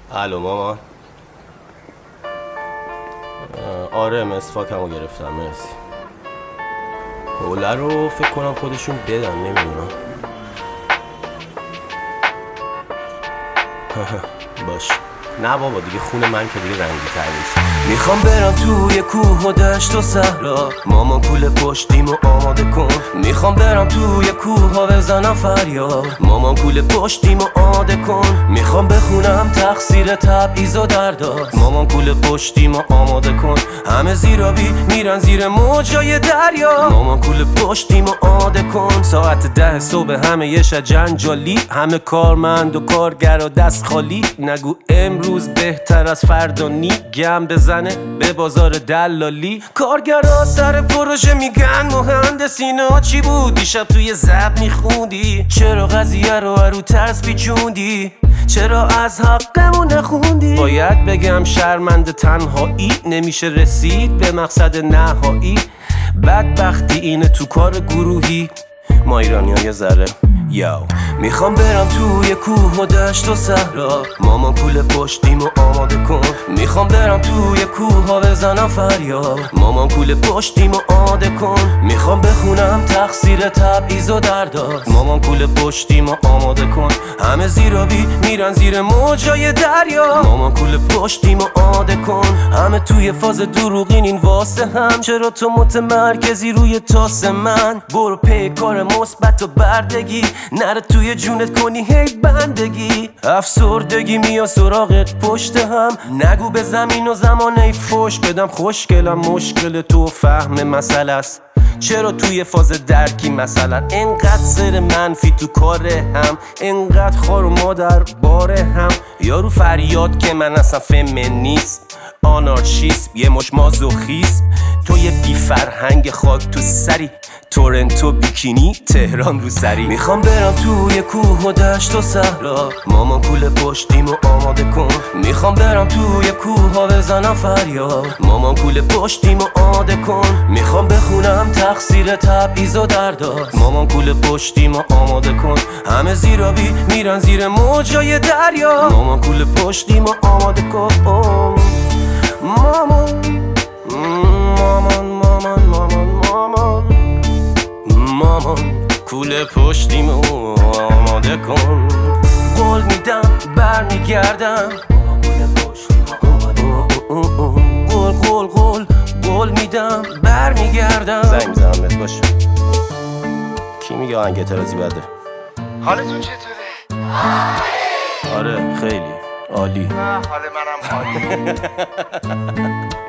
الو مامان. آره مسواکمو گرفتم. مرسی. حوله رو فکر کنم خودشون بدن، نمیدونم. باش. نه بابا دیگه خون من که دیگه رنگی تر نیست. میخوام برم توی کوه و دشت و صحرا، مامان کوله پشتیمو آماده کن. میخوام برم توی کوه ها بزنم فریاد، مامان کوله پشتیمو آماده کن. میخوام بخونم تقصیر تبعیض و درداد، مامان کوله پشتیمو آماده کن. همه زیرابی میرن زیر موجای دریا، مامان کوله پشتیمو آماده کن. ساعت 10 صبح همه یه جنجالی، همه کارمند و کارگر و دست خالی. نگو امروز بهتر از فردا نی، گم بزنه به بازار دلالی. کارگرها سر پروژه میگن مهندس اینا چی بود دیشب توی زب میخوندی؟ چرا قضیه رو ترس پیچوندی؟ چرا از حقمون نخوندی؟ باید بگم شرمنده تنهایی، نمیشه رسید به مقصد نهایی. بدبختی اینه تو کار گروهی، ما ایرانی ها یه ذره میخوام برم توی کوه و دشت و صحرا، مامان کوله پشتیمو آماده کن. میخوام برم توی کوه ها بزنم فریاد، مامان کوله پشتیمو آماده کن. میخوام بخونم تقصیر تبعیض و درداد، مامان کوله پشتیمو آماده کن. همه زیرابی میرن زیر موجای دریا، مامان کوله پشتیمو آماده کن. همه توی فاز دروغین این واسه هم، چرا تو متمرکزی روی تاس من؟ برو پی کار مثبت و بردگی، نره توی جونت کنی هی بندگی. افسردگی میاد سراغت پشت هم، نگو به زمین و زمانه فوش بدم. خوشگلم مشکل تو فهم مسئله است، چرا توی فاز درکی مثلا انقدر سر منفی تو کار هم، انقدر خار و مادر باره هم. یارو فریاد که من اصلا فمینیست، آنارشیست، یه مش مازوخیست. تو یه بی فرهنگ خاک تو سری، تورنتو بیکینی تهران رو سری. میخوام برم توی کوه و دشت و صحرا، مامان کوله پشتیمو آماده کن. میخوام برم توی کوه ها بزنم فریاد، مامان کوله پشتیمو آماده کن. میخوام بخونم تقصیر تبعیض و درداد، مامان کوله پشتیمو آماده کن. همه زیرابی میرن زیر موجای دریا، مامان کوله پشتیمو آماده کن. مامان مامان مامان مامان مامان مامان کوله پشتیمو آماده کن. قول میدم برمیگردم، قول میدم برمیگردم. زنگ میزنم بهت باشه. کی میگه آهنگ اعتراضی بده؟ حالتون چطوره؟ آره خیلی عالی. حال منم عالی.